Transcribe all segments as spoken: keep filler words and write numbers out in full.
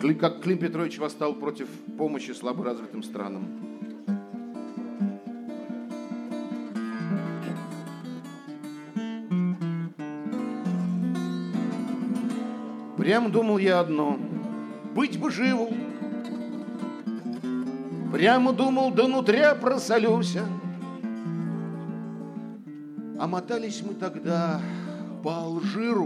как Клим Петрович восстал против помощи слаборазвитым странам. Прям думал я одно, быть бы живу. Прямо думал, до нутря просолюся. А мотались мы тогда по Алжиру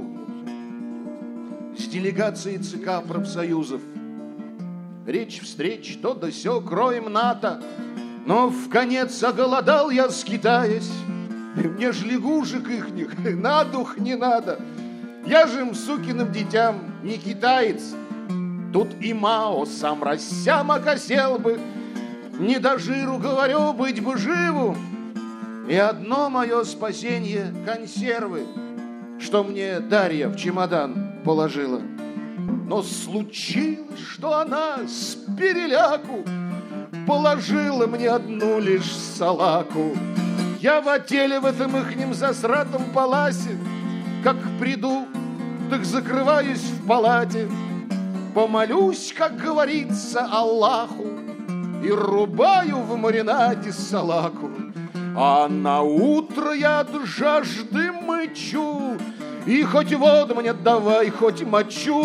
с делегацией ЦК профсоюзов. Речь встреч, то да сё, кроем НАТО. Но в конец оголодал я, скитаясь. Мне ж лягушек ихних на дух не надо. Я же им, сукиным детям, не китаец. Тут и Мао сам рассям окосел бы. Не до жиру, говорю, быть бы живу. И одно мое спасенье — консервы, что мне Дарья в чемодан положила. Но случилось, что она с переляку положила мне одну лишь салаку. Я в отеле в этом ихнем засратом паласе, как приду, так закрываюсь в палате, помолюсь, как говорится, Аллаху, и рубаю в маринаде салаку. А на утро я от жажды мычу, и хоть воду мне давай, хоть мочу.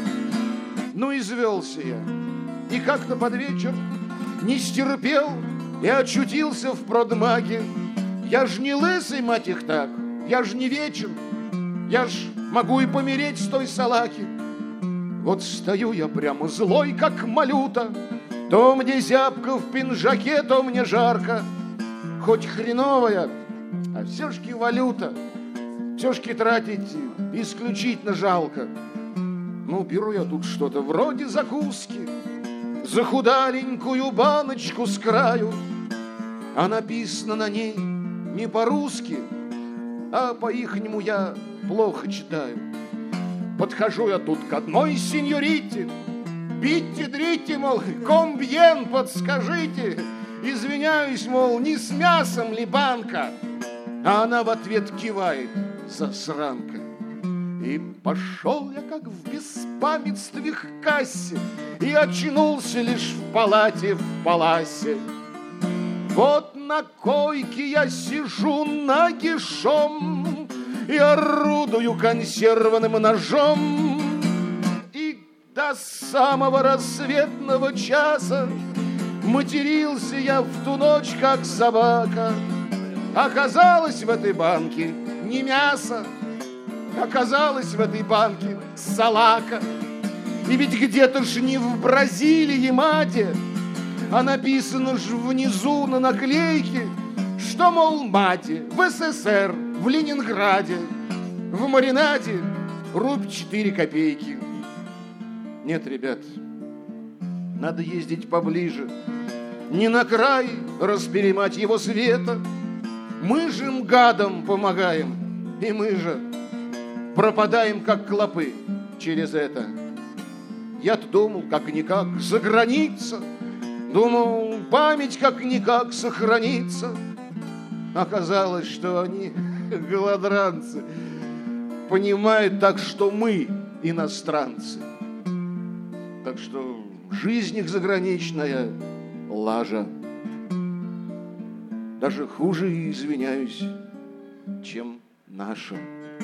Ну, извелся я, и как-то под вечер не стерпел и очутился в продмаге. Я ж не лысый, мать их так, я ж не вечен, я ж могу и помереть с той салаки. Вот стою я прямо злой, как малюта, то мне зябко в пинжаке, то мне жарко. Хоть хреновая, а все-шки валюта, все-шки тратить исключительно жалко. Ну, беру я тут что-то вроде закуски, захудаленькую баночку с краю, а написано на ней не по-русски, а по-ихнему я плохо читаю. Подхожу я тут к одной сеньорите, битте-дрите, мол, комбьен, подскажите. Извиняюсь, мол, не с мясом ли банка? А она в ответ кивает, засранка. И пошел я, как в беспамятстве, к кассе, и очнулся лишь в палате в паласе. Вот на койке я сижу нагишом и орудую консервным ножом. И до самого рассветного часа матерился я в ту ночь, как собака. Оказалось в этой банке не мясо, оказалось в этой банке салака. И ведь где-то ж не в Бразилии, мате, а написано ж внизу на наклейке, что, мол, мате, в СССР, в Ленинграде, в маринаде рубь четыре копейки. Нет, ребят, надо ездить поближе, не на край расперемать его света. Мы же им, гадам, помогаем, и мы же пропадаем, как клопы, через это. Я-то думал, как-никак за граница, думал, память как-никак сохранится. Оказалось, что они, голодранцы, понимают так, что мы иностранцы. Так что жизнь их заграничная лажа. Даже хуже, извиняюсь, чем наша.